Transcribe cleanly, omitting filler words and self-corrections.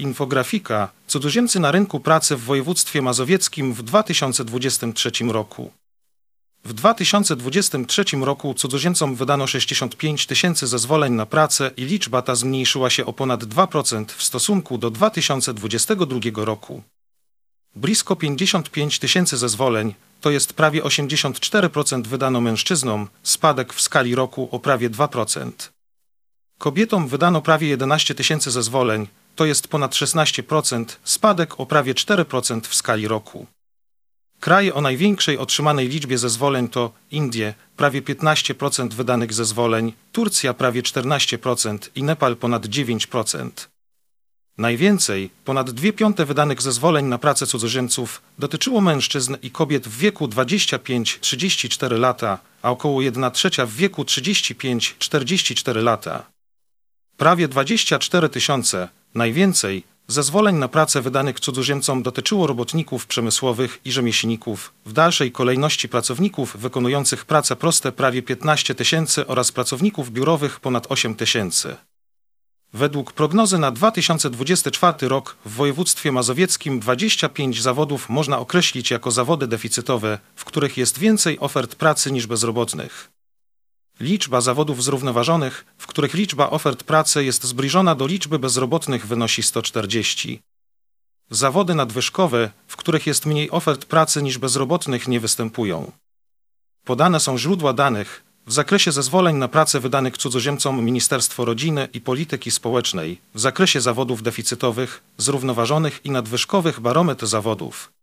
Infografika. Cudzoziemcy na rynku pracy w województwie mazowieckim w 2023 roku. W 2023 roku cudzoziemcom wydano 65 tysięcy zezwoleń na pracę i liczba ta zmniejszyła się o ponad 2% w stosunku do 2022 roku. Blisko 55 tysięcy zezwoleń, to jest prawie 84% wydano mężczyznom, spadek w skali roku o prawie 2%. Kobietom wydano prawie 11 tysięcy zezwoleń, to jest ponad 16%, spadek o prawie 4% w skali roku. Kraje o największej otrzymanej liczbie zezwoleń to Indie, prawie 15% wydanych zezwoleń, Turcja prawie 14% i Nepal ponad 9%. Najwięcej, ponad 2/5 wydanych zezwoleń na pracę cudzoziemców dotyczyło mężczyzn i kobiet w wieku 25-34 lata, a około 1/3 w wieku 35-44 lata. Prawie 24 tysiące, najwięcej, zezwoleń na pracę wydanych cudzoziemcom dotyczyło robotników przemysłowych i rzemieślników, w dalszej kolejności pracowników wykonujących prace proste prawie 15 tysięcy oraz pracowników biurowych ponad 8 tysięcy. Według prognozy na 2024 rok w województwie mazowieckim 25 zawodów można określić jako zawody deficytowe, w których jest więcej ofert pracy niż bezrobotnych. Liczba zawodów zrównoważonych, w których liczba ofert pracy jest zbliżona do liczby bezrobotnych, wynosi 140. Zawody nadwyżkowe, w których jest mniej ofert pracy niż bezrobotnych, nie występują. Podane są źródła danych. W zakresie zezwoleń na pracę wydanych cudzoziemcom Ministerstwo Rodziny i Polityki Społecznej, w zakresie zawodów deficytowych, zrównoważonych i nadwyżkowych barometr zawodów.